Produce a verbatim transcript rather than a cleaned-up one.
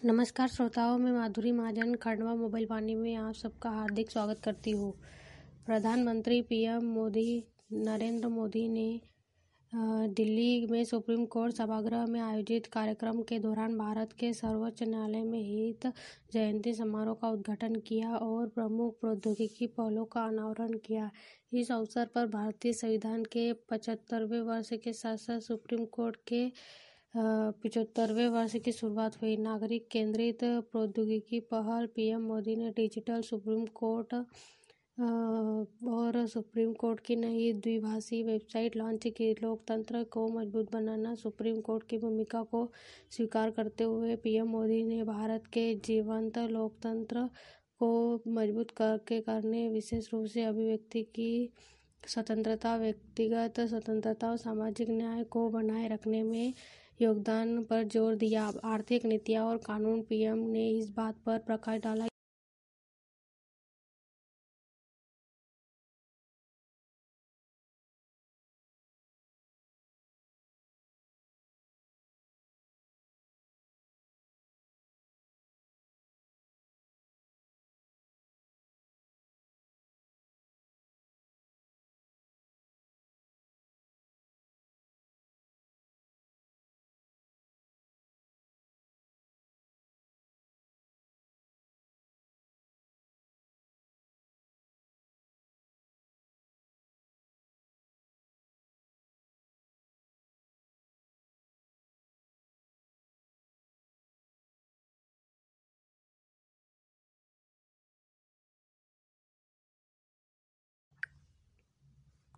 नमस्कार श्रोताओं, मैं माधुरी महाजन खंडवा मोबाइल वाणी में आप सबका हार्दिक स्वागत करती हूँ। प्रधानमंत्री पीएम मोदी नरेंद्र मोदी ने दिल्ली में सुप्रीम कोर्ट सभागृह में आयोजित कार्यक्रम के दौरान भारत के सर्वोच्च न्यायालय में हित जयंती समारोह का उद्घाटन किया और प्रमुख प्रौद्योगिकी पहलों का अनावरण किया। इस अवसर पर भारतीय संविधान के पचहत्तरवें वर्ष के साथ साथ सुप्रीम कोर्ट के पिछहत्तरवें वर्ष की शुरुआत हुई। नागरिक केंद्रित प्रौद्योगिकी पहल पीएम मोदी ने डिजिटल सुप्रीम कोर्ट और सुप्रीम कोर्ट की नई द्विभाषी वेबसाइट लॉन्च की। लोकतंत्र को मजबूत बनाना सुप्रीम कोर्ट की भूमिका को स्वीकार करते हुए पीएम मोदी ने भारत के जीवंत लोकतंत्र को मजबूत करके करने विशेष रूप से अभिव्यक्ति की स्वतंत्रता, व्यक्तिगत स्वतंत्रता और सामाजिक न्याय को बनाए रखने में योगदान पर जोर दिया। आर्थिक नीतियां और कानून पीएम ने इस बात पर प्रकाश डाला